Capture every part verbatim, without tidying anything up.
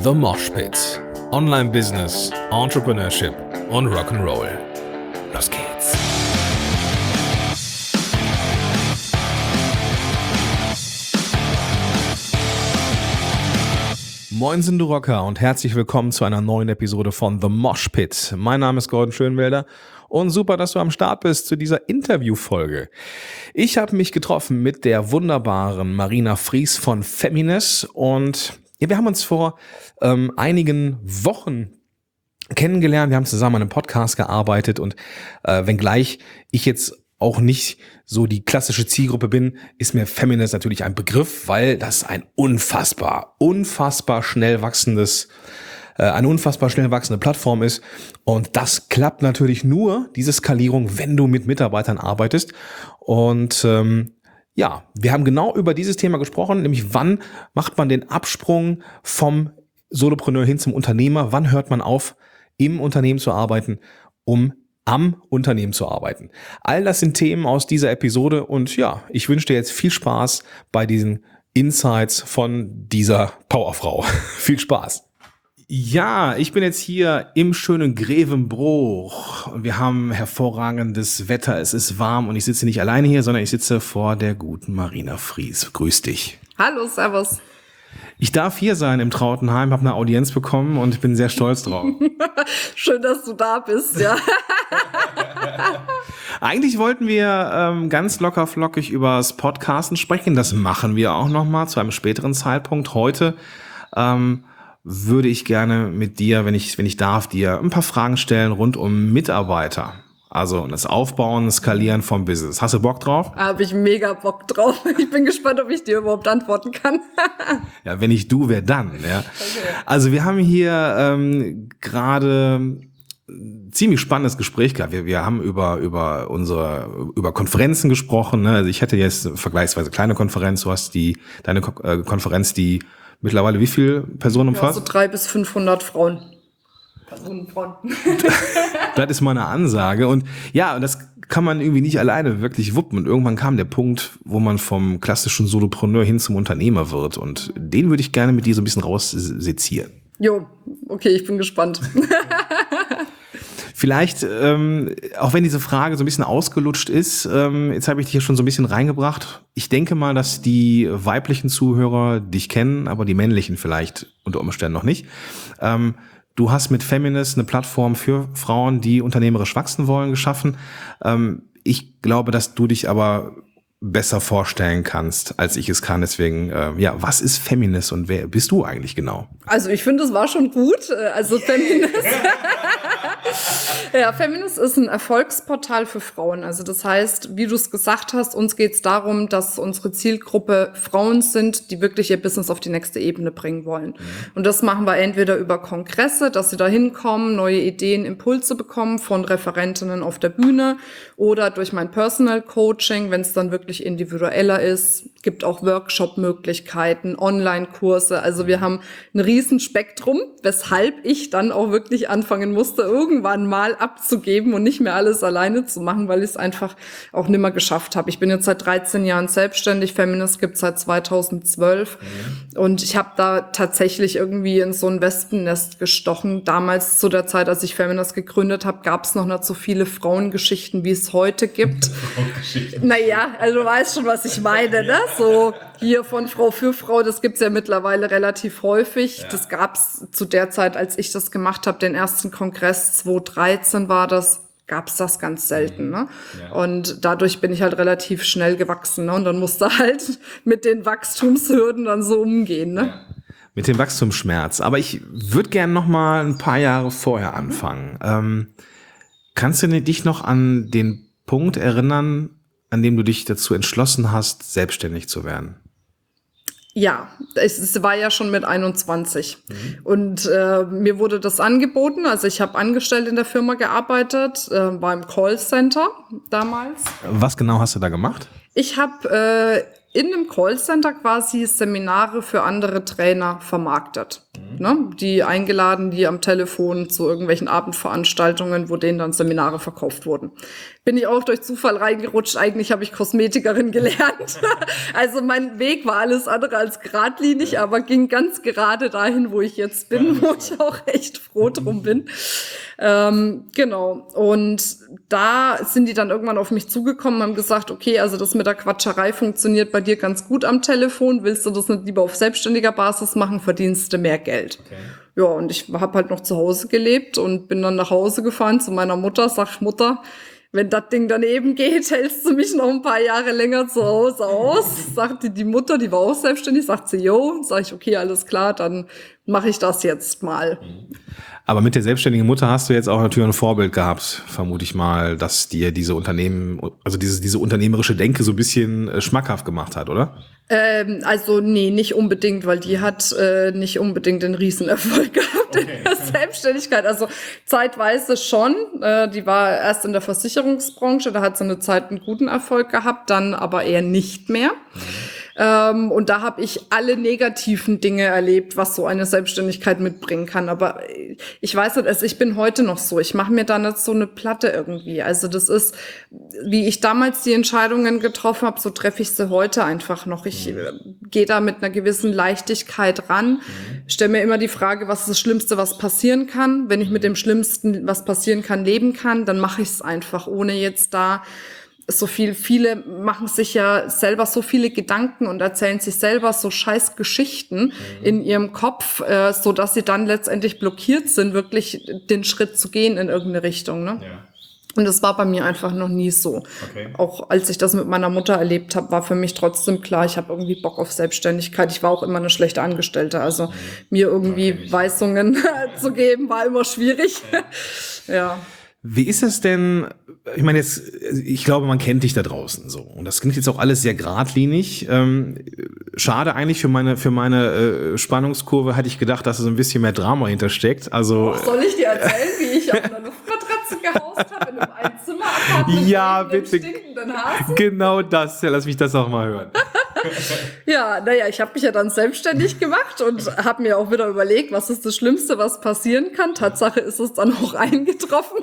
The Mosh Pit. Online Business, Entrepreneurship und Rock'n'Roll. Los geht's. Moinsen, du Rocker, und herzlich willkommen zu einer neuen Episode von The Mosh Pit. Mein Name ist Gordon Schönwelder und super, dass du am Start bist zu dieser Interviewfolge. Ich habe mich getroffen mit der wunderbaren Marina Fries von Feminist und ja, wir haben uns vor ähm, einigen Wochen kennengelernt. Wir haben zusammen an einem Podcast gearbeitet und äh, wenngleich ich jetzt auch nicht so die klassische Zielgruppe bin, ist mir Feminist natürlich ein Begriff, weil das ein unfassbar, unfassbar schnell wachsendes, äh, eine unfassbar schnell wachsende Plattform ist. Und das klappt natürlich nur, diese Skalierung, wenn du mit Mitarbeitern arbeitest. Und ähm, ja, wir haben genau über dieses Thema gesprochen, nämlich wann macht man den Absprung vom Solopreneur hin zum Unternehmer, wann hört man auf, im Unternehmen zu arbeiten, um am Unternehmen zu arbeiten. All das sind Themen aus dieser Episode und ja, ich wünsche dir jetzt viel Spaß bei diesen Insights von dieser Powerfrau. Viel Spaß. Ja, ich bin jetzt hier im schönen Grevenbroich und wir haben hervorragendes Wetter, es ist warm und ich sitze nicht alleine hier, sondern ich sitze vor der guten Marina Fries. Grüß dich. Hallo, servus. Ich darf hier sein im Trautenheim, habe eine Audienz bekommen und ich bin sehr stolz drauf. Schön, dass du da bist, ja. Eigentlich wollten wir ähm, ganz locker flockig über das Podcasten sprechen. Das machen wir auch nochmal zu einem späteren Zeitpunkt. Heute ähm, würde ich gerne mit dir, wenn ich, wenn ich darf, dir ein paar Fragen stellen rund um Mitarbeiter. Also das Aufbauen, Skalieren vom Business. Hast du Bock drauf? Habe ich mega Bock drauf. Ich bin gespannt, ob ich dir überhaupt antworten kann. Ja, wenn nicht du, wer dann? Ja. Okay. Also wir haben hier ähm, gerade ziemlich spannendes Gespräch gehabt. Wir, wir haben über über unsere über Konferenzen gesprochen. Ne? Also ich hätte jetzt eine vergleichsweise kleine Konferenz. Du hast die deine Ko- äh, Konferenz, die mittlerweile wie viele Personen umfasst? Ja, so drei bis fünfhundert Frauen. Personenfrauen. Das ist mal eine Ansage. Und ja, das kann man irgendwie nicht alleine wirklich wuppen. Und irgendwann kam der Punkt, wo man vom klassischen Solopreneur hin zum Unternehmer wird. Und den würde ich gerne mit dir so ein bisschen raussezieren. Jo, okay, ich bin gespannt. Vielleicht, ähm, auch wenn diese Frage so ein bisschen ausgelutscht ist, ähm, jetzt habe ich dich hier schon so ein bisschen reingebracht. Ich denke mal, dass die weiblichen Zuhörer dich kennen, aber die männlichen vielleicht unter Umständen noch nicht. Ähm, Du hast mit Feminist eine Plattform für Frauen, die unternehmerisch wachsen wollen, geschaffen. Ähm, ich glaube, dass du dich aber besser vorstellen kannst, als ich es kann. Deswegen, äh, ja, was ist Feminist und wer bist du eigentlich genau? Also ich finde, es war schon gut. Also Feminist. Ja, Feminist ist ein Erfolgsportal für Frauen. Also das heißt, wie du es gesagt hast, uns geht es darum, dass unsere Zielgruppe Frauen sind, die wirklich ihr Business auf die nächste Ebene bringen wollen. Mhm. Und das machen wir entweder über Kongresse, dass sie da hinkommen, neue Ideen, Impulse bekommen von Referentinnen auf der Bühne oder durch mein Personal Coaching, wenn es dann wirklich individueller ist. Es gibt auch Workshop-Möglichkeiten, Online-Kurse. Also wir haben ein riesen Spektrum, weshalb ich dann auch wirklich anfangen musste, irgendwann mal abzugeben und nicht mehr alles alleine zu machen, weil ich es einfach auch nimmer geschafft habe. Ich bin jetzt seit dreizehn Jahren selbstständig, Feminist gibt es seit zweitausendzwölf mhm. und ich habe da tatsächlich irgendwie in so ein Wespennest gestochen. Damals zu der Zeit, als ich Feminist gegründet habe, gab es noch nicht so viele Frauengeschichten, wie es heute gibt. Naja, also du weißt schon, was ich meine, ne? So hier von Frau für Frau, das gibt's ja mittlerweile relativ häufig. Ja. Das gab's zu der Zeit, als ich das gemacht habe, den ersten Kongress zweitausenddreizehn war das, gab's das ganz selten. Ne? Ja. Und dadurch bin ich halt relativ schnell gewachsen. Ne? Und dann musste halt mit den Wachstumshürden dann so umgehen. Ne? Ja. Mit dem Wachstumsschmerz. Aber ich würde gerne noch mal ein paar Jahre vorher anfangen. Mhm. Ähm, kannst du dich noch an den Punkt erinnern, an dem du dich dazu entschlossen hast, selbstständig zu werden? Ja, es war ja schon mit einundzwanzig. Mhm. Und äh, mir wurde das angeboten. Also ich habe angestellt in der Firma gearbeitet, äh, beim Callcenter damals. Was genau hast du da gemacht? Ich habe äh, in einem Callcenter quasi Seminare für andere Trainer vermarktet. Mhm. Ne? Die eingeladen, die am Telefon zu irgendwelchen Abendveranstaltungen, wo denen dann Seminare verkauft wurden. bin ich auch durch Zufall reingerutscht. Eigentlich habe ich Kosmetikerin gelernt. Also mein Weg war alles andere als geradlinig, aber ging ganz gerade dahin, wo ich jetzt bin, wo ich auch echt froh drum bin. Ähm, genau. Und da sind die dann irgendwann auf mich zugekommen, haben gesagt, okay, also das mit der Quatscherei funktioniert bei dir ganz gut am Telefon. Willst du das nicht lieber auf selbstständiger Basis machen, verdienst du mehr Geld? Okay. Ja, und ich habe halt noch zu Hause gelebt und bin dann nach Hause gefahren zu meiner Mutter, sag Mutter, wenn das Ding daneben geht, hältst du mich noch ein paar Jahre länger zu Hause aus? Sagte die Mutter, die war auch selbstständig, sagt sie, jo. Sag ich, okay, alles klar, dann mache ich das jetzt mal. Aber mit der selbstständigen Mutter hast du jetzt auch natürlich ein Vorbild gehabt, vermute ich mal, dass dir diese Unternehmen, also diese, diese unternehmerische Denke so ein bisschen schmackhaft gemacht hat, oder? Ähm, also nee, nicht unbedingt, weil die hat äh, nicht unbedingt den Riesenerfolg gehabt okay. in der Selbstständigkeit. Also zeitweise schon. Äh, die war erst in der Versicherungsbranche, da hat sie eine Zeit einen guten Erfolg gehabt, dann aber eher nicht mehr. Mhm. Ähm, und da habe ich alle negativen Dinge erlebt, was so eine Selbstständigkeit mitbringen kann. Aber ich weiß nicht, also ich bin heute noch so. Ich mache mir da nicht so eine Platte irgendwie. Also das ist, wie ich damals die Entscheidungen getroffen habe, so treffe ich sie heute einfach noch. Ich äh, gehe da mit einer gewissen Leichtigkeit ran, stelle mir immer die Frage, was ist das Schlimmste, was passieren kann? Wenn ich mit dem Schlimmsten, was passieren kann, leben kann, dann mache ich es einfach, ohne jetzt da so viel, viele machen sich ja selber so viele Gedanken und erzählen sich selber so scheiß Geschichten mhm. in ihrem Kopf, äh, so dass sie dann letztendlich blockiert sind, wirklich den Schritt zu gehen in irgendeine Richtung, ne? Ja. Und das war bei mir einfach noch nie so. Okay. Auch als ich das mit meiner Mutter erlebt habe, war für mich trotzdem klar, ich habe irgendwie Bock auf Selbstständigkeit. Ich war auch immer eine schlechte Angestellte, also mhm. mir irgendwie okay. Weisungen zu geben, war immer schwierig. Ja. ja. Wie ist es denn, ich meine jetzt, ich glaube, man kennt dich da draußen so und das klingt jetzt auch alles sehr geradlinig. Ähm, schade eigentlich für meine für meine äh, Spannungskurve, hätte ich gedacht, dass so ein bisschen mehr Drama hintersteckt. Also oh, soll ich dir erzählen, wie ich auf einer Luftmatratze gehaust habe in einem Einzimmer-Apartment ja, mit einem stinkenden Hasen? Genau das, ja, lass mich das auch mal hören. Ja, naja, ich habe mich ja dann selbstständig gemacht und habe mir auch wieder überlegt, was ist das Schlimmste, was passieren kann. Tatsache ist es dann auch eingetroffen.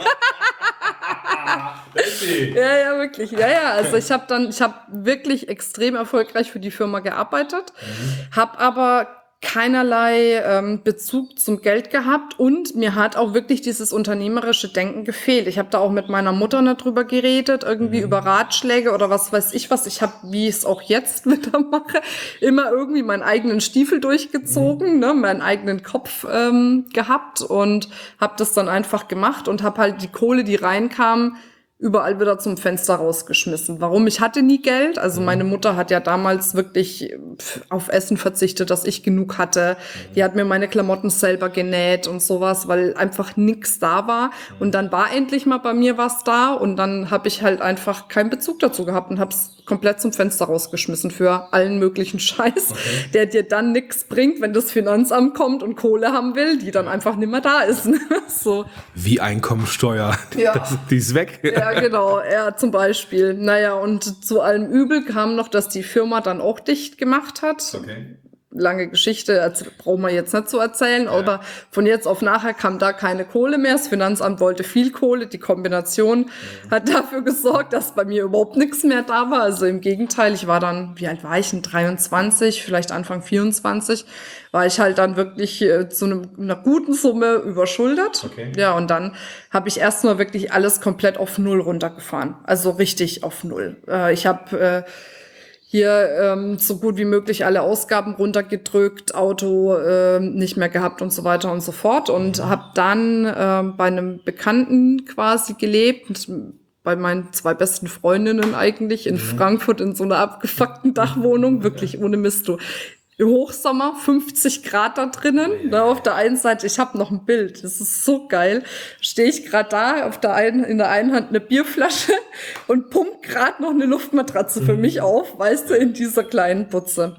ja, ja, wirklich. Ja, ja, also ich habe dann, ich habe wirklich extrem erfolgreich für die Firma gearbeitet, mhm. habe aber keinerlei ähm, Bezug zum Geld gehabt und mir hat auch wirklich dieses unternehmerische Denken gefehlt. Ich habe da auch mit meiner Mutter nicht drüber geredet, irgendwie mhm. über Ratschläge oder was weiß ich was. Ich habe, wie ich es auch jetzt wieder mache, immer irgendwie meinen eigenen Stiefel durchgezogen, mhm. ne, meinen eigenen Kopf ähm, gehabt und habe das dann einfach gemacht und habe halt die Kohle, die reinkam, überall wieder zum Fenster rausgeschmissen. Warum? Ich hatte nie Geld. Also meine Mutter hat ja damals wirklich auf Essen verzichtet, dass ich genug hatte. Die hat mir meine Klamotten selber genäht und sowas, weil einfach nichts da war. Und dann war endlich mal bei mir was da und dann habe ich halt einfach keinen Bezug dazu gehabt und habe es komplett zum Fenster rausgeschmissen für allen möglichen Scheiß, okay. der dir dann nichts bringt, wenn das Finanzamt kommt und Kohle haben will, die dann einfach nicht mehr da ist. So. Wie Einkommensteuer. Ja. Das, die ist weg. Ja, genau. Ja, zum Beispiel. Naja, und zu allem Übel kam noch, dass die Firma dann auch dicht gemacht hat. Okay. Lange Geschichte, also brauchen wir jetzt nicht zu erzählen, ja. aber von jetzt auf nachher kam da keine Kohle mehr. Das Finanzamt wollte viel Kohle. Die Kombination mhm. hat dafür gesorgt, dass bei mir überhaupt nichts mehr da war. Also im Gegenteil, ich war dann, wie alt war ich denn? dreiundzwanzig, vielleicht Anfang vierundzwanzig, war ich halt dann wirklich äh, zu einem, einer guten Summe überschuldet. Okay. Ja, und dann habe ich erstmal wirklich alles komplett auf Null runtergefahren. Also richtig auf Null. Äh, ich habe äh, hier ähm, so gut wie möglich alle Ausgaben runtergedrückt, Auto äh, nicht mehr gehabt und so weiter und so fort. Und habe dann äh, bei einem Bekannten quasi gelebt, bei meinen zwei besten Freundinnen eigentlich, in mhm. Frankfurt in so einer abgefuckten Dachwohnung, wirklich ohne Mist. Du. Im Hochsommer, fünfzig Grad da drinnen. Oh, ja. Auf der einen Seite, ich habe noch ein Bild, das ist so geil. Stehe ich gerade da, auf der einen, in der einen Hand eine Bierflasche und pump gerade noch eine Luftmatratze für mich auf, weißt du, in dieser kleinen Butze.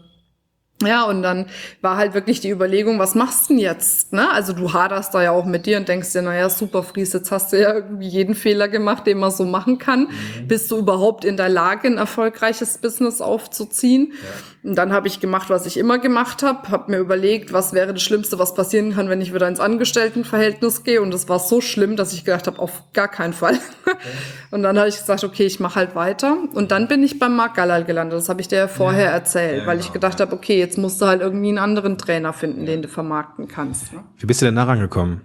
Ja, und dann war halt wirklich die Überlegung, was machst du denn jetzt? Ne? Also du haderst da ja auch mit dir und denkst dir, naja, super, Fries, jetzt hast du ja irgendwie jeden Fehler gemacht, den man so machen kann. Mhm. Bist du überhaupt in der Lage, ein erfolgreiches Business aufzuziehen? Ja. Und dann habe ich gemacht, was ich immer gemacht habe, habe mir überlegt, was wäre das Schlimmste, was passieren kann, wenn ich wieder ins Angestelltenverhältnis gehe. Und es war so schlimm, dass ich gedacht habe, auf gar keinen Fall. Okay. Und dann habe ich gesagt, okay, ich mache halt weiter. Und dann bin ich beim Marc Gallal gelandet. Das habe ich dir ja vorher ja, erzählt, ja, weil ich gedacht habe, okay, jetzt musst du halt irgendwie einen anderen Trainer finden, den du vermarkten kannst. Ne? Wie bist du denn da rangekommen?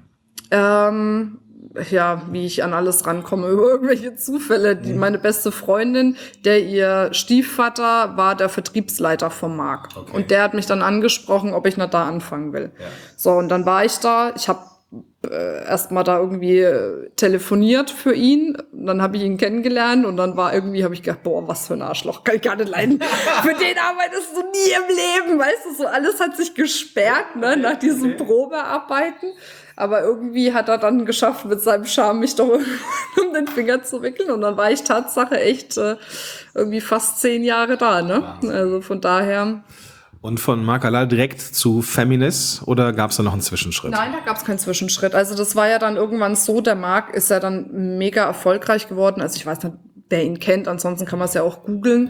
Ähm... ja, wie ich an alles rankomme, über irgendwelche Zufälle. Die, meine beste Freundin, der ihr Stiefvater war der Vertriebsleiter vom Marc. Okay. Und der hat mich dann angesprochen, ob ich noch da anfangen will. Ja. So, und dann war ich da. Ich habe äh, erst mal da irgendwie äh, telefoniert für ihn. Dann habe ich ihn kennengelernt und dann war irgendwie, habe ich gedacht, boah, was für ein Arschloch, kann ich gar nicht leiden. Für den arbeitest du nie im Leben, weißt du, so alles hat sich gesperrt, ne, nach diesen okay. Probearbeiten. Aber irgendwie hat er dann geschafft, mit seinem Charme mich doch um den Finger zu wickeln. Und dann war ich Tatsache echt äh, irgendwie fast zehn Jahre da. Ne? Also von daher. Und von Marc Gallal direkt zu Feminis oder gab es da noch einen Zwischenschritt? Nein, da gab es keinen Zwischenschritt. Also das war ja dann irgendwann so, der Marc ist ja dann mega erfolgreich geworden. Also ich weiß nicht, wer ihn kennt, ansonsten kann man es ja auch googeln.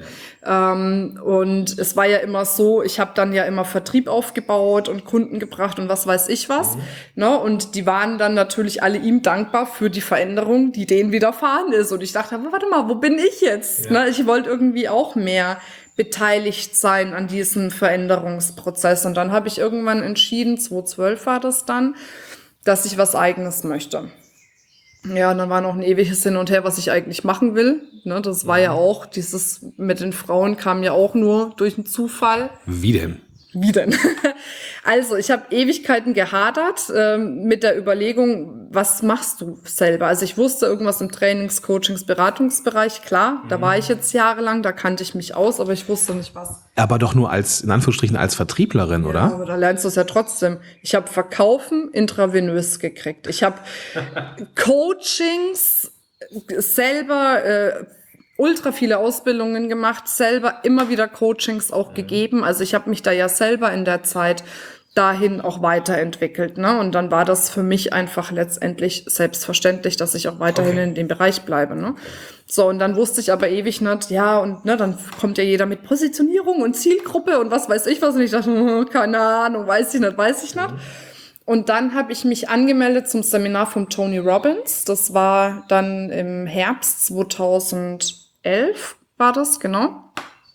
Ähm, und es war ja immer so, ich habe dann ja immer Vertrieb aufgebaut und Kunden gebracht und was weiß ich was. Mhm. Ne? Und die waren dann natürlich alle ihm dankbar für die Veränderung, die denen widerfahren ist. Und ich dachte, warte mal, wo bin ich jetzt? Ja. Ne? Ich wollte irgendwie auch mehr beteiligt sein an diesem Veränderungsprozess. Und dann habe ich irgendwann entschieden, zweitausendzwölf war das dann, dass ich was Eigenes möchte. Ja, und dann war noch ein ewiges Hin und Her, was ich eigentlich machen will. Ne, das war ja auch, dieses mit den Frauen kam ja auch nur durch einen Zufall. Wie denn? Wie denn? Also, ich habe Ewigkeiten gehadert ähm, mit der Überlegung, was machst du selber? Also ich wusste irgendwas im Trainings-, Coachings-, Beratungsbereich, klar, mhm. da war ich jetzt jahrelang, da kannte ich mich aus, aber ich wusste nicht was. Aber doch nur als, in Anführungsstrichen, als Vertrieblerin, ja, oder? Aber da lernst du es ja trotzdem. Ich habe Verkaufen intravenös gekriegt. Ich habe Coachings selber äh, ultra viele Ausbildungen gemacht, selber immer wieder Coachings auch mhm. gegeben. Also ich habe mich da ja selber in der Zeit dahin auch weiterentwickelt, ne? Und dann war das für mich einfach letztendlich selbstverständlich, dass ich auch weiterhin okay. in dem Bereich bleibe, ne? So, und dann wusste ich aber ewig nicht, ja, und ne, dann kommt ja jeder mit Positionierung und Zielgruppe und was weiß ich was. Und ich dachte, hm, keine Ahnung, weiß ich nicht, weiß ich nicht. Mhm. Und dann habe ich mich angemeldet zum Seminar von Tony Robbins. Das war dann im Herbst zweitausendelf, war das, genau.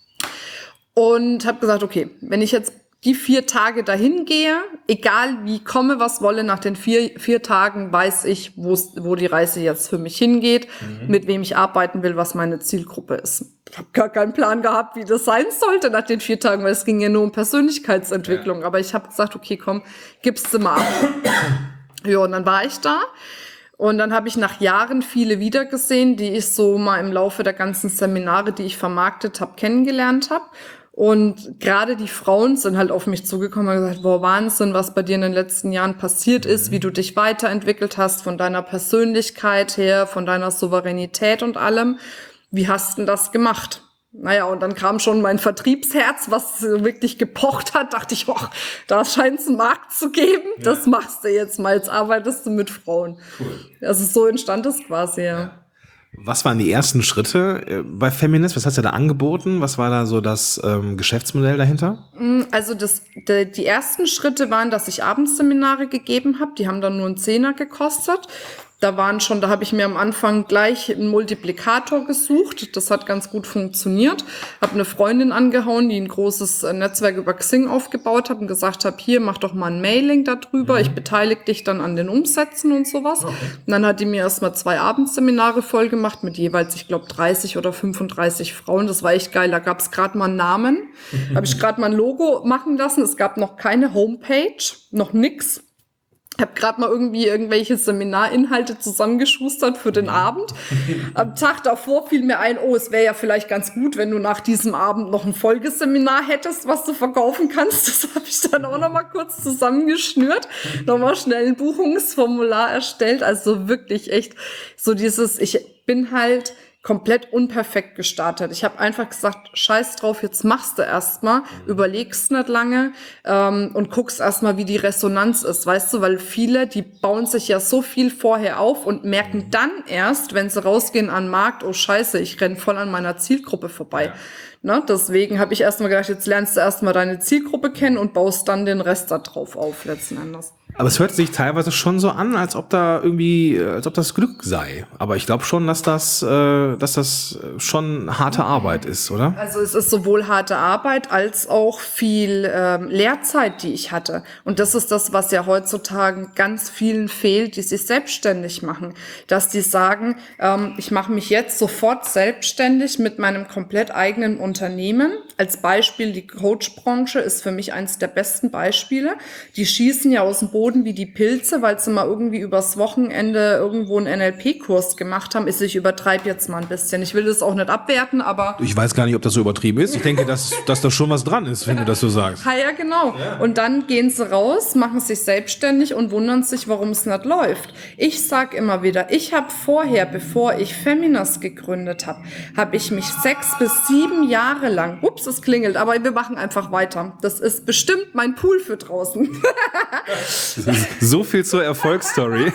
Und habe gesagt, okay, wenn ich jetzt die vier Tage dahin gehe, egal wie komme, was wolle, nach den vier, vier Tagen weiß ich, wo die Reise jetzt für mich hingeht, mhm. mit wem ich arbeiten will, was meine Zielgruppe ist. Ich habe gar keinen Plan gehabt, wie das sein sollte nach den vier Tagen, weil es ging ja nur um Persönlichkeitsentwicklung. Ja. Aber ich habe gesagt, okay, komm, gib's mal ab. Ja, und dann war ich da. Und dann habe ich nach Jahren viele wiedergesehen, die ich so mal im Laufe der ganzen Seminare, die ich vermarktet habe, kennengelernt habe. Und gerade die Frauen sind halt auf mich zugekommen und gesagt, boah, Wahnsinn, was bei dir in den letzten Jahren passiert ist, wie du dich weiterentwickelt hast, von deiner Persönlichkeit her, von deiner Souveränität und allem. Wie hast denn das gemacht? Naja, und dann kam schon mein Vertriebsherz, was wirklich gepocht hat, dachte ich, oh, da scheint es einen Markt zu geben, ja. Das machst du jetzt mal, jetzt arbeitest du mit Frauen. Cool. Also so entstand es quasi, ja. ja. Was waren die ersten Schritte bei Feminist? Was hast du da angeboten? Was war da so das ähm, Geschäftsmodell dahinter? Also das, de, die ersten Schritte waren, dass ich Abendseminare gegeben habe. Die haben dann nur einen Zehner gekostet. Da waren schon, da habe ich mir am Anfang gleich einen Multiplikator gesucht. Das hat ganz gut funktioniert. Habe eine Freundin angehauen, die ein großes Netzwerk über Xing aufgebaut hat und gesagt habe, hier, mach doch mal ein Mailing darüber. Mhm. Ich beteilige dich dann an den Umsätzen und sowas. Okay. Und dann hat die mir erstmal zwei Abendseminare voll gemacht mit jeweils, ich glaube, dreißig oder fünfunddreißig Frauen. Das war echt geil. Da gab es gerade mal einen Namen. Mhm. Habe ich gerade mal ein Logo machen lassen. Es gab noch keine Homepage, noch nix. Ich habe gerade mal irgendwie irgendwelche Seminarinhalte zusammengeschustert für den Abend. Am Tag davor fiel mir ein, oh, es wäre ja vielleicht ganz gut, wenn du nach diesem Abend noch ein Folgeseminar hättest, was du verkaufen kannst. Das habe ich dann auch noch mal kurz zusammengeschnürt, noch mal schnell ein Buchungsformular erstellt. Also wirklich echt so dieses, ich bin halt komplett unperfekt gestartet. Ich habe einfach gesagt, scheiß drauf, jetzt machst du erstmal, überlegst nicht lange ähm, und guckst erstmal, wie die Resonanz ist, weißt du, weil viele, die bauen sich ja so viel vorher auf und merken dann erst, wenn sie rausgehen an den Markt, oh scheiße, ich renn voll an meiner Zielgruppe vorbei. Ja. Ne? Deswegen habe ich erstmal gedacht, jetzt lernst du erstmal deine Zielgruppe kennen und baust dann den Rest da drauf auf, letzten Endes. Aber es hört sich teilweise schon so an, als ob da irgendwie, als ob das Glück sei. Aber ich glaube schon, dass das, äh, dass das schon harte Arbeit ist, oder? Also es ist sowohl harte Arbeit als auch viel ähm, Lehrzeit, die ich hatte. Und das ist das, was ja heutzutage ganz vielen fehlt, die sich selbstständig machen. Dass die sagen, ähm, ich mache mich jetzt sofort selbstständig mit meinem komplett eigenen Unternehmen. Als Beispiel, die Coachbranche ist für mich eines der besten Beispiele. Die schießen ja aus dem Boden wie die Pilze, weil sie mal irgendwie übers Wochenende irgendwo einen N L P-Kurs gemacht haben. Ich übertreibe jetzt mal ein bisschen. Ich will das auch nicht abwerten, aber... Ich weiß gar nicht, ob das so übertrieben ist. Ich denke, dass, dass da schon was dran ist, wenn du das so sagst. Ja, ja, genau. Ja. Und dann gehen sie raus, machen sich selbstständig und wundern sich, warum es nicht läuft. Ich sag immer wieder, ich habe vorher, bevor ich Feminas gegründet habe, habe ich mich sechs bis sieben Jahre lang, ups, es klingelt, aber wir machen einfach weiter. Das ist bestimmt mein Pool für draußen. So viel zur Erfolgsstory.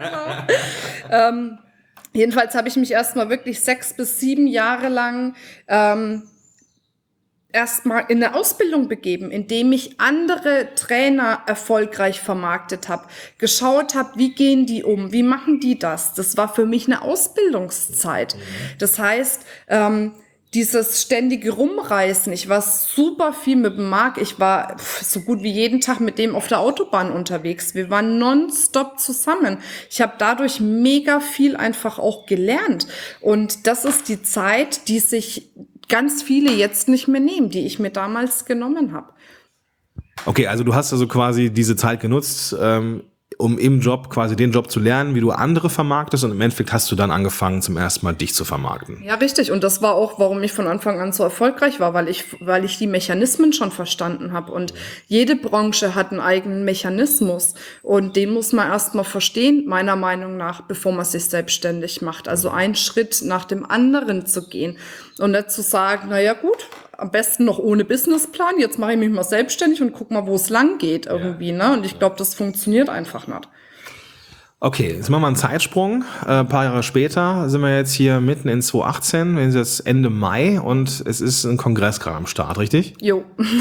ähm, jedenfalls habe ich mich erstmal wirklich sechs bis sieben Jahre lang ähm, erstmal in eine Ausbildung begeben, indem ich andere Trainer erfolgreich vermarktet habe, geschaut habe, wie gehen die um, wie machen die das. Das war für mich eine Ausbildungszeit. Das heißt, ähm, dieses ständige Rumreißen, ich war super viel mit dem Marc, ich war so gut wie jeden Tag mit dem auf der Autobahn unterwegs. Wir waren nonstop zusammen. Ich habe dadurch mega viel einfach auch gelernt. Und das ist die Zeit, die sich ganz viele jetzt nicht mehr nehmen, die ich mir damals genommen habe. Okay, also du hast also quasi diese Zeit genutzt, ähm um im Job quasi den Job zu lernen, wie du andere vermarktest, und im Endeffekt hast du dann angefangen, zum ersten Mal dich zu vermarkten. Ja, richtig. Und das war auch, warum ich von Anfang an so erfolgreich war, weil ich, weil ich die Mechanismen schon verstanden habe. Und jede Branche hat einen eigenen Mechanismus. Und den muss man erstmal verstehen, meiner Meinung nach, bevor man sich selbstständig macht. Also einen Schritt nach dem anderen zu gehen. Und nicht zu sagen, na ja, gut, am besten noch ohne Businessplan, jetzt mache ich mich mal selbstständig und guck mal, wo es lang geht irgendwie, ja. ne? Und ich glaube, das funktioniert einfach nicht. Okay, jetzt machen wir einen Zeitsprung. Äh, ein paar Jahre später sind wir jetzt hier mitten in zwanzig achtzehn, wir sind jetzt Ende Mai und es ist ein Kongress gerade am Start, richtig? Jo.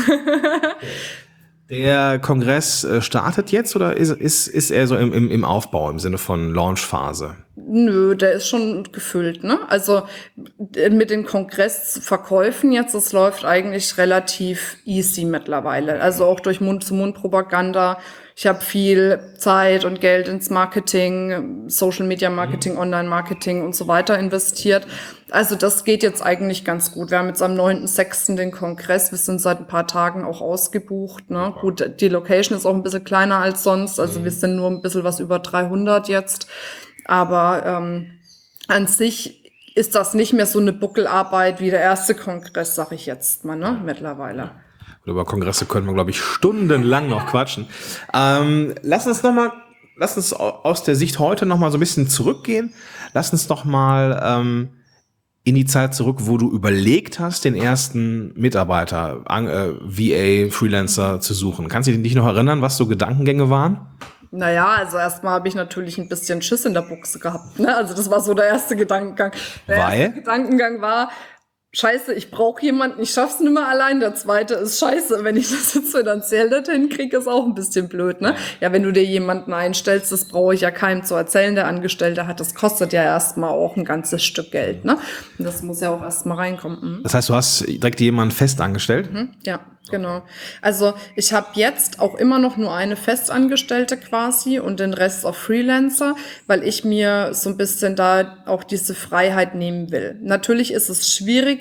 Der Kongress äh, startet jetzt oder ist, ist, ist er so im, im, im Aufbau, im Sinne von Launchphase? Nö, der ist schon gefüllt, ne? Also mit den Kongressverkäufen jetzt, das läuft eigentlich relativ easy mittlerweile. Also auch durch Mund-zu-Mund-Propaganda. Ich habe viel Zeit und Geld ins Marketing, Social-Media-Marketing, Online-Marketing und so weiter investiert. Also das geht jetzt eigentlich ganz gut. Wir haben jetzt am neunten sechsten den Kongress. Wir sind seit ein paar Tagen auch ausgebucht. Ne? Gut, die Location ist auch ein bisschen kleiner als sonst. Also wir sind nur ein bisschen was über dreihundert jetzt. Aber ähm, an sich ist das nicht mehr so eine Buckelarbeit wie der erste Kongress, sag ich jetzt mal, ne? Mittlerweile. Über Kongresse können wir, glaube ich, stundenlang noch quatschen. Ähm, lass uns noch mal, lass uns aus der Sicht heute noch mal so ein bisschen zurückgehen. Lass uns noch mal ähm, in die Zeit zurück, wo du überlegt hast, den ersten Mitarbeiter, äh, V A, Freelancer zu suchen. Kannst du dich noch erinnern, was so Gedankengänge waren? Naja, also erstmal habe ich natürlich ein bisschen Schiss in der Buchse gehabt. Ne? Also das war so der erste Gedankengang. Der Weil? erste Gedankengang war, scheiße, ich brauche jemanden, ich schaff's nicht mehr allein. Der zweite ist scheiße, wenn ich das jetzt finanziell nicht hinkriege, ist auch ein bisschen blöd, ne? Ja, wenn du dir jemanden einstellst, das brauche ich ja keinem zu erzählen, der Angestellte hat, das kostet ja erstmal auch ein ganzes Stück Geld, ne? Und das muss ja auch erstmal reinkommen. Mhm. Das heißt, du hast direkt jemanden fest angestellt? Mhm, ja. Genau. Also ich habe jetzt auch immer noch nur eine Festangestellte quasi und den Rest auf Freelancer, weil ich mir so ein bisschen da auch diese Freiheit nehmen will. Natürlich ist es schwieriger,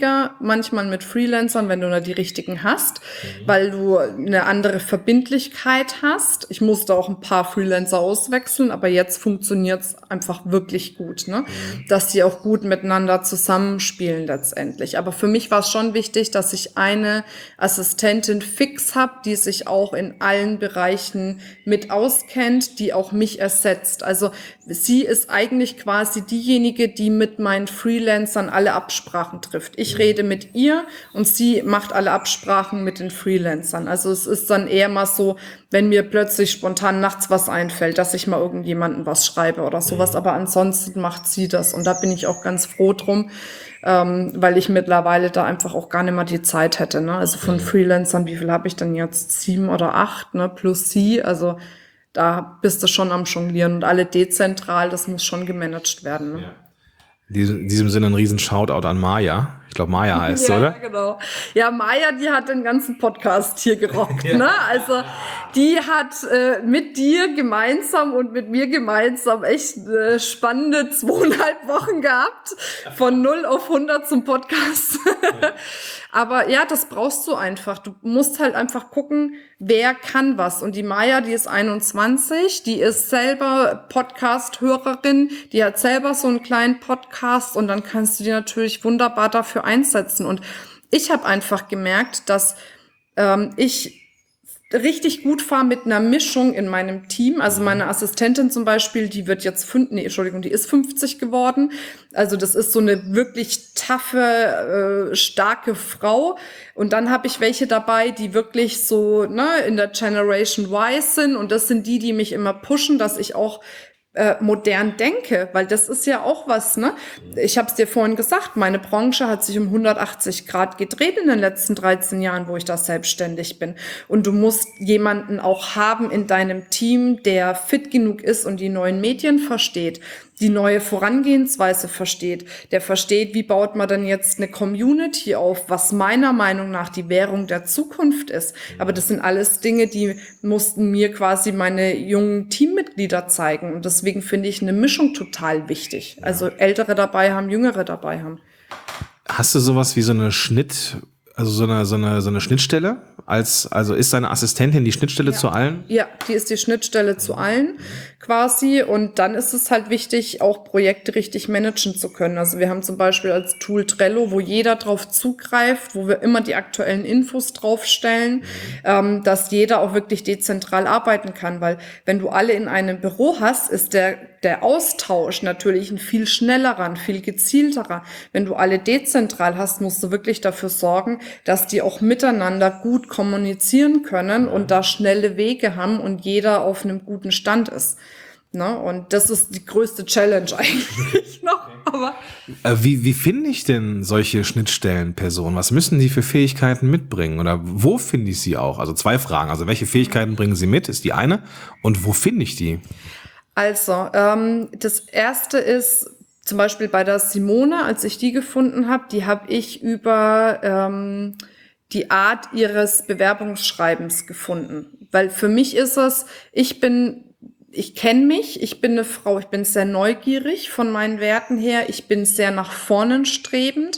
schwieriger manchmal mit Freelancern, wenn du da die richtigen hast, mhm. weil du eine andere Verbindlichkeit hast. Ich musste auch ein paar Freelancer auswechseln, aber jetzt funktioniert's einfach wirklich gut, ne? Mhm. Dass die auch gut miteinander zusammenspielen letztendlich. Aber für mich war es schon wichtig, dass ich eine Assistentin fix habe, die sich auch in allen Bereichen mit auskennt, die auch mich ersetzt. Also sie ist eigentlich quasi diejenige, die mit meinen Freelancern alle Absprachen trifft. Ich rede mit ihr und sie macht alle Absprachen mit den Freelancern. Also es ist dann eher mal so, wenn mir plötzlich spontan nachts was einfällt, dass ich mal irgendjemanden was schreibe oder sowas. Aber ansonsten macht sie das. Und da bin ich auch ganz froh drum, ähm, weil ich mittlerweile da einfach auch gar nicht mehr die Zeit hätte. Ne? Also von Freelancern, wie viel habe ich denn jetzt? Sieben oder acht, ne? Plus sie. Also da bist du schon am Jonglieren und alle dezentral, das muss schon gemanagt werden. Ne? Ja. In diesem Sinne ein riesen Shoutout an Maja. Ich glaube, Maja heißt, ja, oder? Ja, genau. Ja, Maja, die hat den ganzen Podcast hier gerockt. ja. ne? Also die hat äh, mit dir gemeinsam und mit mir gemeinsam echt äh, spannende zweieinhalb Wochen gehabt. Von null auf hundert zum Podcast. Ja. Aber ja, das brauchst du einfach. Du musst halt einfach gucken, wer kann was. Und die Maja, die ist einundzwanzig, die ist selber Podcast-Hörerin, die hat selber so einen kleinen Podcast und dann kannst du die natürlich wunderbar dafür einsetzen. Und ich habe einfach gemerkt, dass ähm, ich richtig gut fahre mit einer Mischung in meinem Team. Also meine Assistentin zum Beispiel, die wird jetzt fünf, nee, Entschuldigung, die ist fünfzig geworden. Also das ist so eine wirklich taffe, äh, starke Frau. Und dann habe ich welche dabei, die wirklich so ne, in der Generation Y sind. Und das sind die, die mich immer pushen, dass ich auch Äh, modern denke, weil das ist ja auch was, ne? Ich habe es dir vorhin gesagt, meine Branche hat sich um hundertachtzig Grad gedreht in den letzten dreizehn Jahren, wo ich da selbstständig bin. Und du musst jemanden auch haben in deinem Team, der fit genug ist und die neuen Medien versteht, die neue Vorangehensweise versteht, der versteht, wie baut man denn jetzt eine Community auf, was meiner Meinung nach die Währung der Zukunft ist. Aber das sind alles Dinge, die mussten mir quasi meine jungen Teammitglieder zeigen. Und deswegen finde ich eine Mischung total wichtig. Also Ältere dabei haben, Jüngere dabei haben. Hast du sowas wie so eine Schnitt, also so eine, so eine, so eine Schnittstelle? Als, also ist deine Assistentin die Schnittstelle ja. zu allen? Ja, die ist die Schnittstelle zu allen quasi. Und dann ist es halt wichtig, auch Projekte richtig managen zu können. Also wir haben zum Beispiel als Tool Trello, wo jeder drauf zugreift, wo wir immer die aktuellen Infos draufstellen, mhm. ähm, dass jeder auch wirklich dezentral arbeiten kann. Weil wenn du alle in einem Büro hast, ist der, der Austausch natürlich ein viel schnellerer, ein viel gezielterer. Wenn du alle dezentral hast, musst du wirklich dafür sorgen, dass die auch miteinander gut kommunizieren können und da schnelle Wege haben und jeder auf einem guten Stand ist. Ne? Und das ist die größte Challenge eigentlich noch. Aber äh, wie, wie finde ich denn solche Schnittstellenpersonen? Was müssen die für Fähigkeiten mitbringen? Oder wo finde ich sie auch? Also zwei Fragen. Also welche Fähigkeiten bringen sie mit, ist die eine. Und wo finde ich die? Also, ähm, das erste ist zum Beispiel bei der Simone, als ich die gefunden habe, die habe ich über ähm, die Art ihres Bewerbungsschreibens gefunden. Weil für mich ist es, ich bin, ich kenne mich, ich bin eine Frau, ich bin sehr neugierig von meinen Werten her, ich bin sehr nach vorne strebend,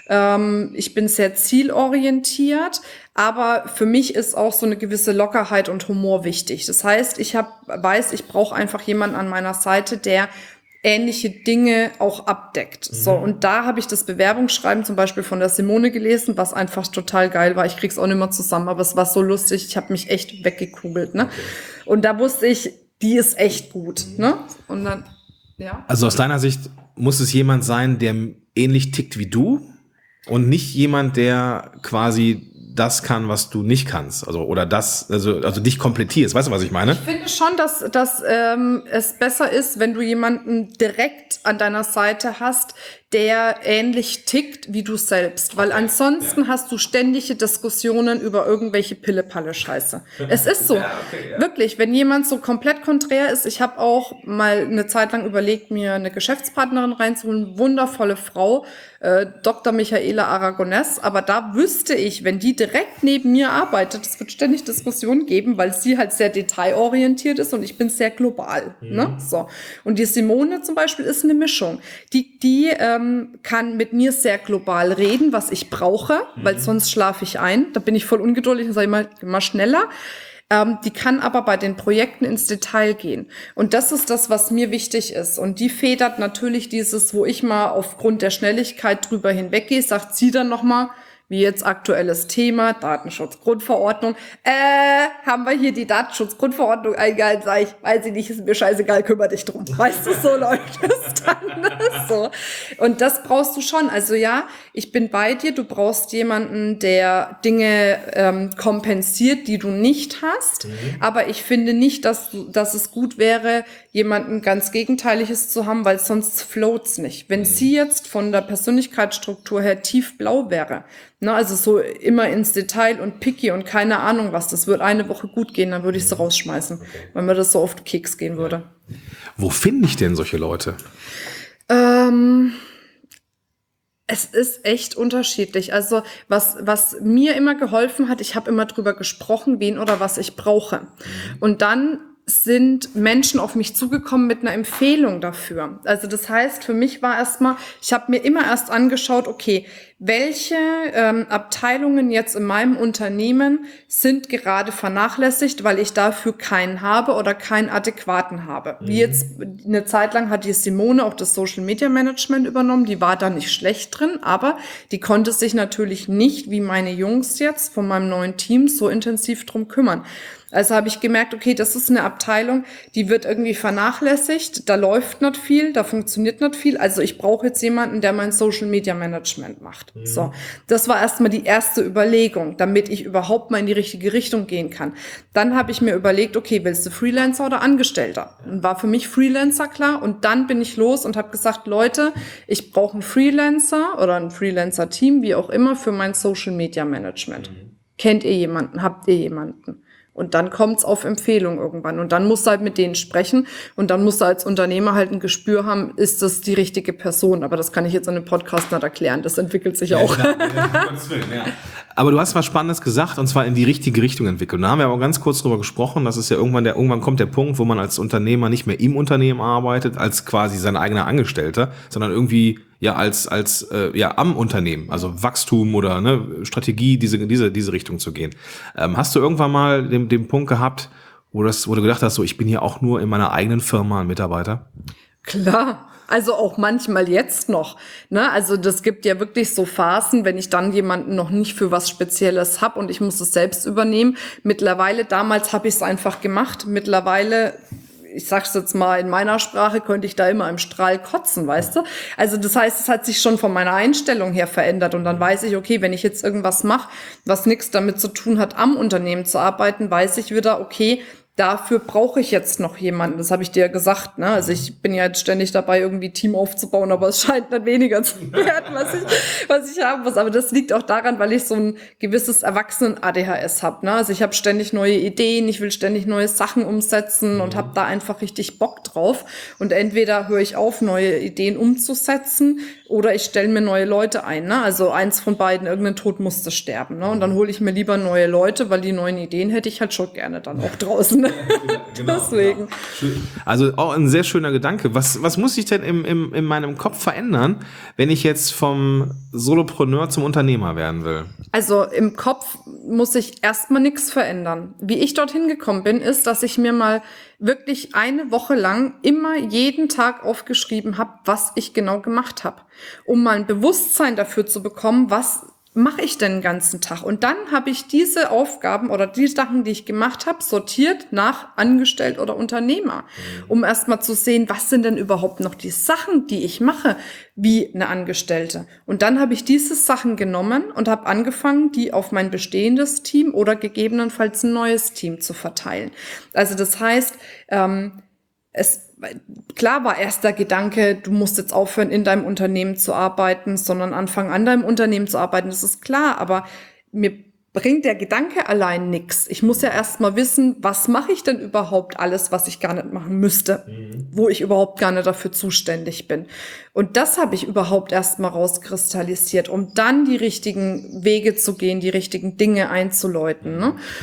ähm, ich bin sehr zielorientiert, aber für mich ist auch so eine gewisse Lockerheit und Humor wichtig. Das heißt, ich hab, weiß, ich brauche einfach jemanden an meiner Seite, der ähnliche Dinge auch abdeckt. Mhm. So, und da habe ich das Bewerbungsschreiben zum Beispiel von der Simone gelesen, was einfach total geil war. Ich krieg's auch nicht mehr zusammen, aber es war so lustig. Ich habe mich echt weggekugelt, ne? Okay. Und da wusste ich, die ist echt gut, mhm. ne? Und dann, ja. Also aus deiner Sicht muss es jemand sein, der ähnlich tickt wie du und nicht jemand, der quasi das kann, was du nicht kannst, also oder das, also also dich komplettierst. Weißt du, was ich meine? Ich finde schon, dass dass ähm, es besser ist, wenn du jemanden direkt an deiner Seite hast, der ähnlich tickt wie du selbst, weil ansonsten ja. hast du ständige Diskussionen über irgendwelche Pille-Palle-Scheiße. Es ist so, ja, okay, ja. wirklich, wenn jemand so komplett konträr ist. Ich habe auch mal eine Zeit lang überlegt, mir eine Geschäftspartnerin reinzuholen, wundervolle Frau, äh, Doktor Michaela Aragonés, aber da wüsste ich, wenn die direkt neben mir arbeitet, es wird ständig Diskussionen geben, weil sie halt sehr detailorientiert ist und ich bin sehr global. Mhm. Ne? So. Und die Simone zum Beispiel ist eine Mischung. Die, die ähm, kann mit mir sehr global reden, was ich brauche, mhm. weil sonst schlafe ich ein. Da bin ich voll ungeduldig und sage immer, immer schneller. Ähm, die kann aber bei den Projekten ins Detail gehen. Und das ist das, was mir wichtig ist. Und die federt natürlich dieses, wo ich mal aufgrund der Schnelligkeit drüber hinweggehe, sagt sie dann nochmal, wie jetzt aktuelles Thema, Datenschutzgrundverordnung. Äh, haben wir hier die Datenschutzgrundverordnung eingehalten, sag ich, weiß ich nicht, ist mir scheißegal, kümmere dich drum. Weißt du, so läuft es dann. So. Und das brauchst du schon. Also ja, ich bin bei dir, du brauchst jemanden, der Dinge ähm, kompensiert, die du nicht hast. Mhm. Aber ich finde nicht, dass, du, dass es gut wäre, jemanden ganz Gegenteiliges zu haben, weil sonst float's nicht. Wenn mhm. sie jetzt von der Persönlichkeitsstruktur her tiefblau wäre, na, also so immer ins Detail und picky und keine Ahnung was, das wird eine Woche gut gehen, dann würde ich sie rausschmeißen, okay. weil mir das so auf den Keks gehen würde. Wo finde ich denn solche Leute? Ähm, es ist echt unterschiedlich. Also was, was mir immer geholfen hat, ich habe immer drüber gesprochen, wen oder was ich brauche. Und dann sind Menschen auf mich zugekommen mit einer Empfehlung dafür. Also das heißt, für mich war erstmal, ich habe mir immer erst angeschaut, okay, welche ähm, Abteilungen jetzt in meinem Unternehmen sind gerade vernachlässigt, weil ich dafür keinen habe oder keinen adäquaten habe. Mhm. Wie jetzt eine Zeit lang hat die Simone auch das Social Media Management übernommen, die war da nicht schlecht drin, aber die konnte sich natürlich nicht, wie meine Jungs jetzt von meinem neuen Team, so intensiv drum kümmern. Also habe ich gemerkt, okay, das ist eine Abteilung, die wird irgendwie vernachlässigt, da läuft nicht viel, da funktioniert nicht viel, also ich brauche jetzt jemanden, der mein Social Media Management macht. Mhm. So, das war erstmal die erste Überlegung, damit ich überhaupt mal in die richtige Richtung gehen kann. Dann habe ich mir überlegt, okay, willst du Freelancer oder Angestellter? Und war für mich Freelancer klar und dann bin ich los und habe gesagt, Leute, ich brauche einen Freelancer oder ein Freelancer-Team, wie auch immer, für mein Social Media Management. Mhm. Kennt ihr jemanden? Habt ihr jemanden? Und dann kommt's auf Empfehlung irgendwann. Und dann musst du halt mit denen sprechen. Und dann musst du als Unternehmer halt ein Gespür haben, ist das die richtige Person? Aber das kann ich jetzt in einem Podcast nicht erklären. Das entwickelt sich ja, auch. Klar. Ja. Aber du hast was Spannendes gesagt, und zwar in die richtige Richtung entwickeln. Da haben wir auch ganz kurz drüber gesprochen. Das ist ja irgendwann der, irgendwann kommt der Punkt, wo man als Unternehmer nicht mehr im Unternehmen arbeitet, als quasi sein eigener Angestellter, sondern irgendwie ja als als äh, ja am Unternehmen, also Wachstum oder ne, Strategie, diese diese diese Richtung zu gehen. Ähm, hast du irgendwann mal den den Punkt gehabt, wo das wo du gedacht hast, so ich bin hier auch nur in meiner eigenen Firma ein Mitarbeiter? Klar. Also auch manchmal jetzt noch. Ne? Also das gibt ja wirklich so Phasen, wenn ich dann jemanden noch nicht für was Spezielles hab und ich muss es selbst übernehmen. Mittlerweile, damals habe ich es einfach gemacht. Mittlerweile, ich sag's jetzt mal in meiner Sprache, könnte ich da immer im Strahl kotzen, weißt du? Also das heißt, es hat sich schon von meiner Einstellung her verändert und dann weiß ich, okay, wenn ich jetzt irgendwas mache, was nichts damit zu tun hat, am Unternehmen zu arbeiten, weiß ich wieder, okay, dafür brauche ich jetzt noch jemanden. Das habe ich dir ja gesagt, ne? Also ich bin ja jetzt ständig dabei, irgendwie Team aufzubauen, aber es scheint nicht weniger zu werden, was ich, was ich haben muss. Aber das liegt auch daran, weil ich so ein gewisses Erwachsenen-A D H S habe, ne? Also ich habe ständig neue Ideen, ich will ständig neue Sachen umsetzen mhm. und habe da einfach richtig Bock drauf. Und entweder höre ich auf, neue Ideen umzusetzen oder ich stelle mir neue Leute ein, ne? Also eins von beiden, irgendein Tod musste sterben, ne? Und dann hole ich mir lieber neue Leute, weil die neuen Ideen hätte ich halt schon gerne dann auch draußen. Ja, genau, deswegen. Genau. Also auch ein sehr schöner Gedanke. Was, was muss ich denn im, im, in meinem Kopf verändern, wenn ich jetzt vom Solopreneur zum Unternehmer werden will? Also im Kopf muss ich erstmal nichts verändern. Wie ich dorthin gekommen bin, ist, dass ich mir mal wirklich eine Woche lang immer jeden Tag aufgeschrieben habe, was ich genau gemacht habe, um mal ein Bewusstsein dafür zu bekommen, was mache ich denn den ganzen Tag? Und dann habe ich diese Aufgaben oder die Sachen, die ich gemacht habe, sortiert nach Angestellt oder Unternehmer, um erstmal zu sehen, was sind denn überhaupt noch die Sachen, die ich mache, wie eine Angestellte. Und dann habe ich diese Sachen genommen und habe angefangen, die auf mein bestehendes Team oder gegebenenfalls ein neues Team zu verteilen. Also das heißt, ähm, es klar war erst der Gedanke, du musst jetzt aufhören, in deinem Unternehmen zu arbeiten, sondern anfangen, an deinem Unternehmen zu arbeiten. Das ist klar, aber mir bringt der Gedanke allein nichts. Ich muss ja erst mal wissen, was mache ich denn überhaupt alles, was ich gar nicht machen müsste, mhm. wo ich überhaupt gar nicht dafür zuständig bin. Und das habe ich überhaupt erst mal rauskristallisiert, um dann die richtigen Wege zu gehen, die richtigen Dinge einzuläuten, ne?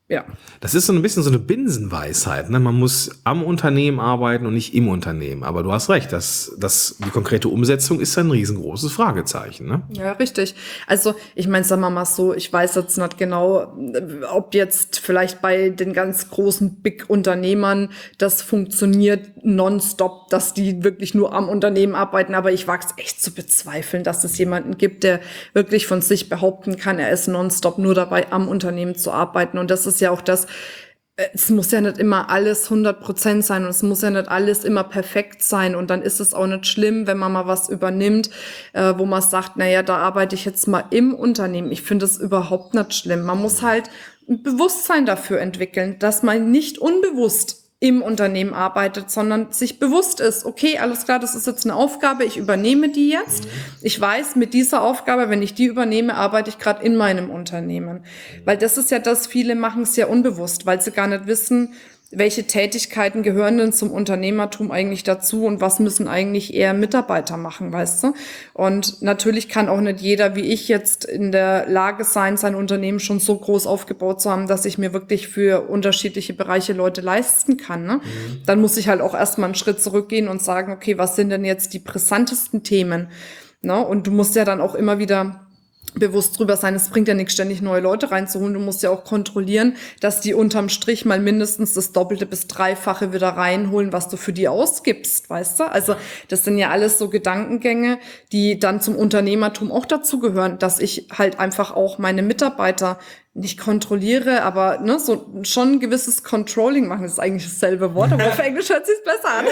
Ja. Das ist so ein bisschen so eine Binsenweisheit. Ne? Man muss am Unternehmen arbeiten und nicht im Unternehmen. Aber du hast recht, dass, dass die konkrete Umsetzung ist ein riesengroßes Fragezeichen. Ne? Ja, richtig. Also ich meine, sagen wir mal so, ich weiß jetzt nicht genau, ob jetzt vielleicht bei den ganz großen Big-Unternehmern das funktioniert nonstop, dass die wirklich nur am Unternehmen arbeiten. Aber ich wage es echt zu bezweifeln, dass es jemanden gibt, der wirklich von sich behaupten kann, er ist nonstop nur dabei, am Unternehmen zu arbeiten. Und das ist ja auch das, es muss ja nicht immer alles hundert Prozent sein und es muss ja nicht alles immer perfekt sein und dann ist es auch nicht schlimm, wenn man mal was übernimmt, äh, wo man sagt, naja, da arbeite ich jetzt mal im Unternehmen. Ich finde das überhaupt nicht schlimm. Man muss halt ein Bewusstsein dafür entwickeln, dass man nicht unbewusst im Unternehmen arbeitet, sondern sich bewusst ist, okay, alles klar, das ist jetzt eine Aufgabe, ich übernehme die jetzt. Mhm. Ich weiß, mit dieser Aufgabe, wenn ich die übernehme, arbeite ich gerade in meinem Unternehmen. Mhm. Weil das ist ja das, viele machen es ja unbewusst, weil sie gar nicht wissen, welche Tätigkeiten gehören denn zum Unternehmertum eigentlich dazu und was müssen eigentlich eher Mitarbeiter machen, weißt du? Und natürlich kann auch nicht jeder, wie ich jetzt, in der Lage sein, sein Unternehmen schon so groß aufgebaut zu haben, dass ich mir wirklich für unterschiedliche Bereiche Leute leisten kann, ne? Mhm. Dann muss ich halt auch erstmal einen Schritt zurückgehen und sagen, okay, was sind denn jetzt die brisantesten Themen? Ne? Und du musst ja dann auch immer wieder bewusst drüber sein, es bringt ja nichts, ständig neue Leute reinzuholen. Du musst ja auch kontrollieren, dass die unterm Strich mal mindestens das Doppelte bis Dreifache wieder reinholen, was du für die ausgibst, weißt du? Also das sind ja alles so Gedankengänge, die dann zum Unternehmertum auch dazu gehören, dass ich halt einfach auch meine Mitarbeiter nicht kontrolliere, aber ne, so schon ein gewisses Controlling machen, das ist eigentlich dasselbe Wort, aber auf Englisch hört sich's besser an.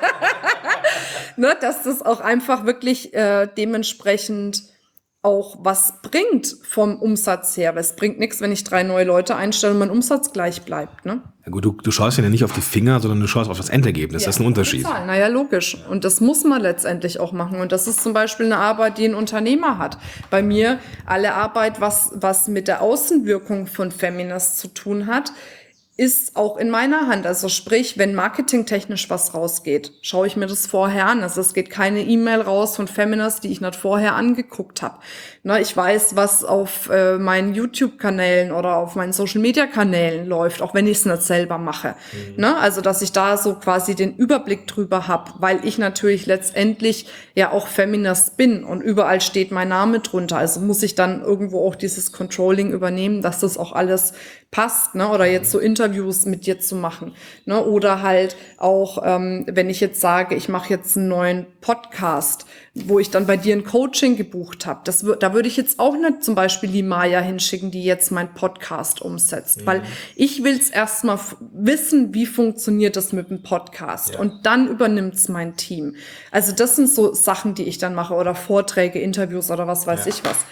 Ne, dass das auch einfach wirklich äh, dementsprechend auch was bringt vom Umsatz her. Weil es bringt nichts, wenn ich drei neue Leute einstelle und mein Umsatz gleich bleibt. Ne? Ja gut, du, du schaust ja nicht auf die Finger, sondern du schaust auf das Endergebnis. Ja, das ist ein Unterschied. Naja, logisch. Und das muss man letztendlich auch machen. Und das ist zum Beispiel eine Arbeit, die ein Unternehmer hat. Bei mir alle Arbeit, was, was mit der Außenwirkung von Feminist zu tun hat, ist auch in meiner Hand. Also sprich, wenn marketingtechnisch was rausgeht, schaue ich mir das vorher an. Also es geht keine E-Mail raus von Feminist, die ich nicht vorher angeguckt habe. Ne, ich weiß, was auf äh, meinen YouTube-Kanälen oder auf meinen Social-Media-Kanälen läuft, auch wenn ich es nicht selber mache. Mhm. Ne, also dass ich da so quasi den Überblick drüber habe, weil ich natürlich letztendlich ja auch Feminist bin und überall steht mein Name drunter. Also muss ich dann irgendwo auch dieses Controlling übernehmen, dass das auch alles passt, ne? Oder jetzt so Interviews mit dir zu machen, ne? Oder halt auch, ähm, wenn ich jetzt sage, ich mache jetzt einen neuen Podcast, wo ich dann bei dir ein Coaching gebucht habe. Das w- da würde ich jetzt auch nicht zum Beispiel die Maya hinschicken, die jetzt meinen Podcast umsetzt, mhm. weil ich will es erstmal f- wissen, wie funktioniert das mit dem Podcast, ja. Und dann übernimmt's mein Team. Also das sind so Sachen, die ich dann mache oder Vorträge, Interviews oder was weiß ja. ich was.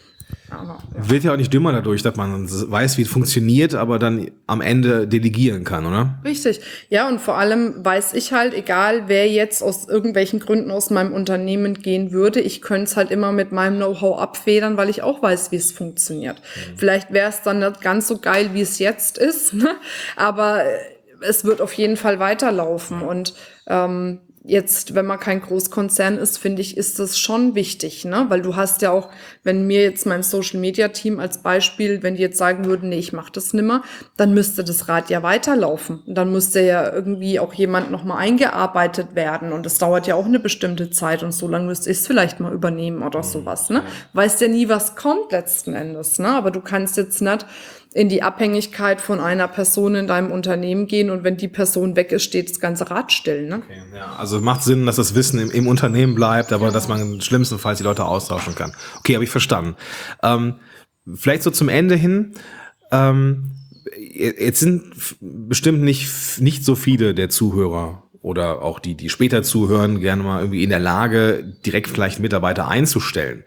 Aber, ja. Wird ja auch nicht dümmer dadurch, dass man weiß, wie es funktioniert, aber dann am Ende delegieren kann, oder? Richtig. Ja, und vor allem weiß ich halt, egal wer jetzt aus irgendwelchen Gründen aus meinem Unternehmen gehen würde, ich könnte es halt immer mit meinem Know-how abfedern, weil ich auch weiß, wie es funktioniert. Mhm. Vielleicht wäre es dann nicht ganz so geil, wie es jetzt ist, ne? Aber es wird auf jeden Fall weiterlaufen. Und ähm, jetzt, wenn man kein Großkonzern ist, finde ich, ist das schon wichtig, ne? Weil du hast ja auch, wenn mir jetzt mein Social-Media-Team als Beispiel, wenn die jetzt sagen würden, nee, ich mache das nimmer, dann müsste das Rad ja weiterlaufen. Und dann müsste ja irgendwie auch jemand nochmal eingearbeitet werden. Und das dauert ja auch eine bestimmte Zeit. Und so lange müsste ich es vielleicht mal übernehmen oder sowas, ne? Weißt ja nie, was kommt letzten Endes, ne? Aber du kannst jetzt nicht in die Abhängigkeit von einer Person in deinem Unternehmen gehen und wenn die Person weg ist, steht das ganze Rad still. Ne? Okay, ja. Also macht Sinn, dass das Wissen im, im Unternehmen bleibt, aber ja. dass man schlimmstenfalls die Leute austauschen kann. Okay, habe ich verstanden. Ähm, vielleicht so zum Ende hin. Ähm, jetzt sind bestimmt nicht, nicht so viele der Zuhörer oder auch die, die später zuhören, gerne mal irgendwie in der Lage, direkt vielleicht Mitarbeiter einzustellen.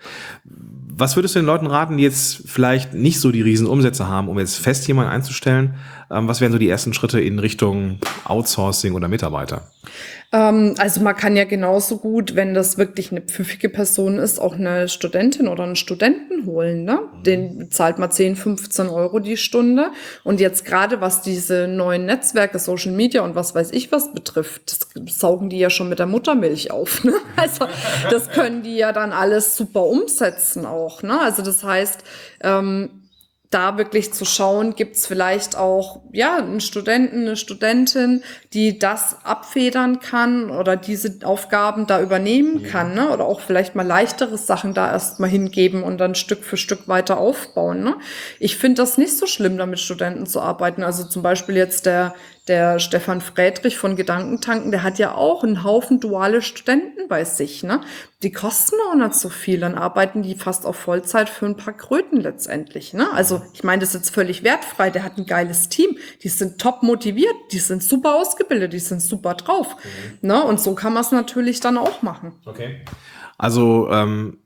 Was würdest du den Leuten raten, die jetzt vielleicht nicht so die riesen Umsätze haben, um jetzt fest jemanden einzustellen? Ähm, was wären so die ersten Schritte in Richtung Outsourcing oder Mitarbeiter? Ähm, also man kann ja genauso gut, wenn das wirklich eine pfiffige Person ist, auch eine Studentin oder einen Studenten holen. Ne? Den bezahlt man zehn, fünfzehn Euro die Stunde. Und jetzt gerade was diese neuen Netzwerke, Social Media und was weiß ich was betrifft, das saugen die ja schon mit der Muttermilch auf. Ne? Also das können die ja dann alles super umsetzen auch. Ne? Also das heißt, ähm, da wirklich zu schauen, gibt's vielleicht auch ja einen Studenten, eine Studentin, die das abfedern kann oder diese Aufgaben da übernehmen ja. kann, ne? Oder auch vielleicht mal leichtere Sachen da erstmal hingeben und dann Stück für Stück weiter aufbauen. Ne? Ich finde das nicht so schlimm, da mit Studenten zu arbeiten. Also zum Beispiel jetzt der Der Stefan Friedrich von Gedankentanken, der hat ja auch einen Haufen duale Studenten bei sich, ne? Die kosten auch nicht so viel, dann arbeiten die fast auf Vollzeit für ein paar Kröten letztendlich, ne? Also ich meine, das ist jetzt völlig wertfrei, der hat ein geiles Team, die sind top motiviert, die sind super ausgebildet, die sind super drauf, mhm. ne? Und so kann man es natürlich dann auch machen. Okay. Also ähm,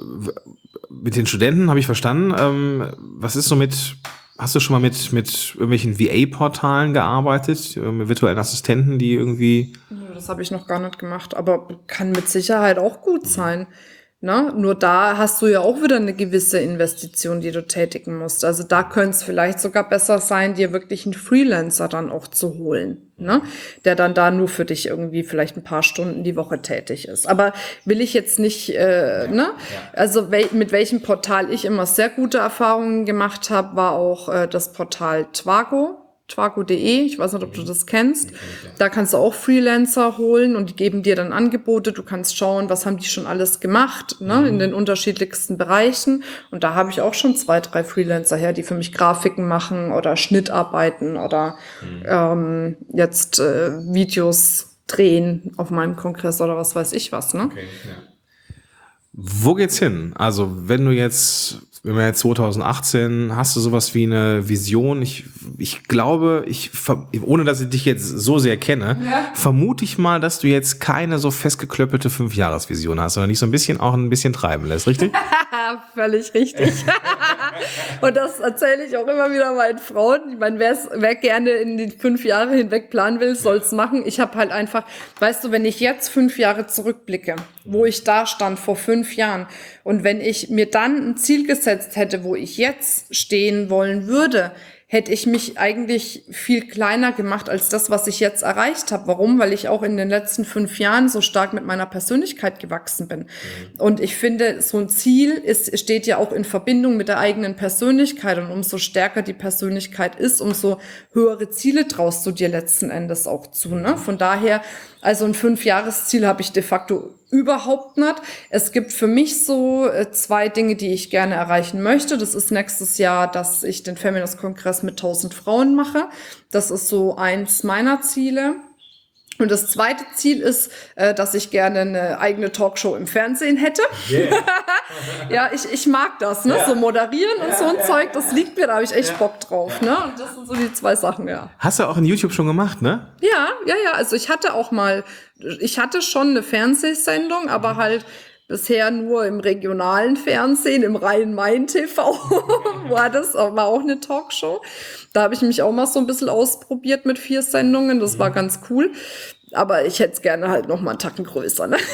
mit den Studenten habe ich verstanden, ähm, was ist so mit... Hast du schon mal mit, mit irgendwelchen V A-Portalen gearbeitet, mit virtuellen Assistenten, die irgendwie... Das habe ich noch gar nicht gemacht, aber kann mit Sicherheit auch gut sein. Ne? Nur da hast du ja auch wieder eine gewisse Investition, die du tätigen musst. Also da könnte es vielleicht sogar besser sein, dir wirklich einen Freelancer dann auch zu holen, ne? Der dann da nur für dich irgendwie vielleicht ein paar Stunden die Woche tätig ist. Aber will ich jetzt nicht, äh, ne? Also wel- mit welchem Portal ich immer sehr gute Erfahrungen gemacht habe, war auch äh, das Portal Twago. Twago punkt de, ich weiß nicht, ob du das kennst. Da kannst du auch Freelancer holen und die geben dir dann Angebote. Du kannst schauen, was haben die schon alles gemacht, ne, mhm. in den unterschiedlichsten Bereichen. Und da habe ich auch schon zwei, drei Freelancer her, die für mich Grafiken machen oder Schnittarbeiten oder mhm. ähm, jetzt äh, Videos drehen auf meinem Kongress oder was weiß ich was. Ne? Okay, ja. Wo geht's hin? Also wenn du jetzt, wenn wir jetzt zwanzig achtzehn, hast du sowas wie eine Vision? Ich, ich glaube, ich, ohne dass ich dich jetzt so sehr kenne, ja. vermute ich mal, dass du jetzt keine so festgeklöppelte Fünfjahresvision hast, sondern dich so ein bisschen auch ein bisschen treiben lässt, richtig? Völlig richtig. Und das erzähle ich auch immer wieder meinen Frauen. Ich meine, wer gerne in die fünf Jahre hinweg planen will, soll's machen. Ich habe halt einfach, weißt du, wenn ich jetzt fünf Jahre zurückblicke, wo ich da stand vor fünf Jahren und wenn ich mir dann ein Ziel gesetzt hätte, wo ich jetzt stehen wollen würde, hätte ich mich eigentlich viel kleiner gemacht als das, was ich jetzt erreicht habe. Warum? Weil ich auch in den letzten fünf Jahren so stark mit meiner Persönlichkeit gewachsen bin. Mhm. Und ich finde, so ein Ziel ist, steht ja auch in Verbindung mit der eigenen Persönlichkeit. Und umso stärker die Persönlichkeit ist, umso höhere Ziele traust du dir letzten Endes auch zu. Ne? Von daher, also ein Fünfjahresziel habe ich de facto überhaupt nicht. Es gibt für mich so äh, zwei Dinge, die ich gerne erreichen möchte. Das ist nächstes Jahr, dass ich den Feminist-Kongress mit tausend Frauen mache. Das ist so eins meiner Ziele. Und das zweite Ziel ist, äh, dass ich gerne eine eigene Talkshow im Fernsehen hätte. Yeah. Ja, ich, ich mag das, ne? Ja. So moderieren und ja, so ein ja, Zeug, das liegt mir, da habe ich echt ja. Bock drauf, ne? Und das sind so die zwei Sachen, ja. Hast du auch in YouTube schon gemacht, ne? Ja, ja, ja. Also ich hatte auch mal, ich hatte schon eine Fernsehsendung, aber mhm. halt bisher nur im regionalen Fernsehen, im Rhein-Main-T V war das, war auch eine Talkshow. Da habe ich mich auch mal so ein bisschen ausprobiert mit vier Sendungen, das war ganz cool. Aber ich hätte es gerne halt noch mal einen Tacken größer, ne?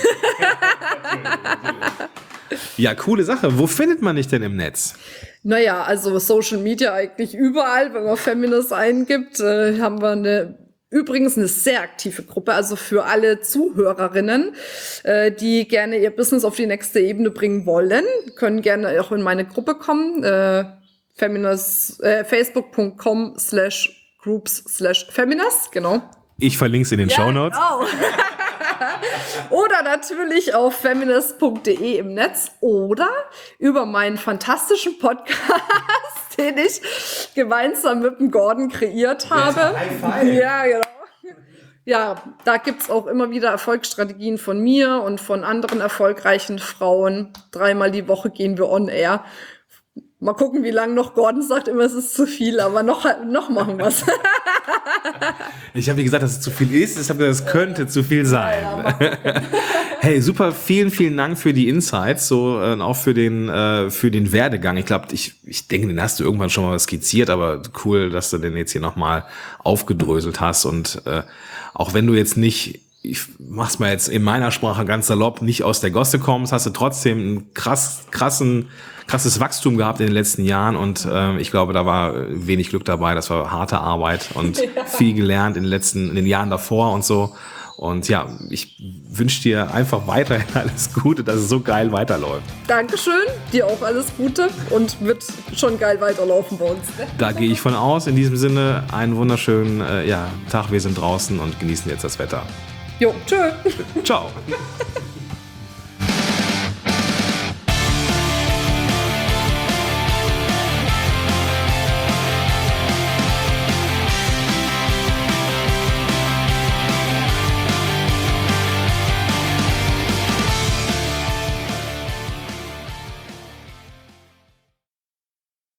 Ja, coole Sache. Wo findet man dich denn im Netz? Naja, also Social Media eigentlich überall, wenn man Feminist eingibt, äh, haben wir eine Übrigens eine sehr aktive Gruppe, also für alle Zuhörerinnen, äh, die gerne ihr Business auf die nächste Ebene bringen wollen, können gerne auch in meine Gruppe kommen, äh, Feminist, äh, facebook punkt com slash groups slash feminist, genau. Ich verlinke es in den ja, Shownotes. Genau. Oder natürlich auf feminist punkt de im Netz oder über meinen fantastischen Podcast, den ich gemeinsam mit dem Gordon kreiert habe. Ja, genau. Ja, da gibt's auch immer wieder Erfolgsstrategien von mir und von anderen erfolgreichen Frauen. Dreimal die Woche gehen wir on air. Mal gucken, wie lange noch. Gordon sagt immer, es ist zu viel, aber noch, noch machen wir's. Ich habe, wie gesagt, dass es zu viel ist. Ich habe gesagt, es könnte zu viel sein. Ja, ja, hey, super, vielen, vielen Dank für die Insights, so äh, auch für den äh, für den Werdegang. Ich glaube, ich ich denke, den hast du irgendwann schon mal skizziert, aber cool, dass du den jetzt hier nochmal aufgedröselt hast. Und äh, auch wenn du jetzt nicht, ich mach's mal jetzt in meiner Sprache ganz salopp, nicht aus der Gosse kommst, hast du trotzdem einen krass, krassen krasses Wachstum gehabt in den letzten Jahren und äh, ich glaube, da war wenig Glück dabei, das war harte Arbeit und ja. viel gelernt in den letzten, in den Jahren davor und so Und ja, ich wünsche dir einfach weiterhin alles Gute, dass es so geil weiterläuft. Dankeschön, dir auch alles Gute und wird schon geil weiterlaufen bei uns. Ne? Da gehe ich von aus. In diesem Sinne, einen wunderschönen äh, ja, Tag. Wir sind draußen und genießen jetzt das Wetter. Jo, tschö. Ciao.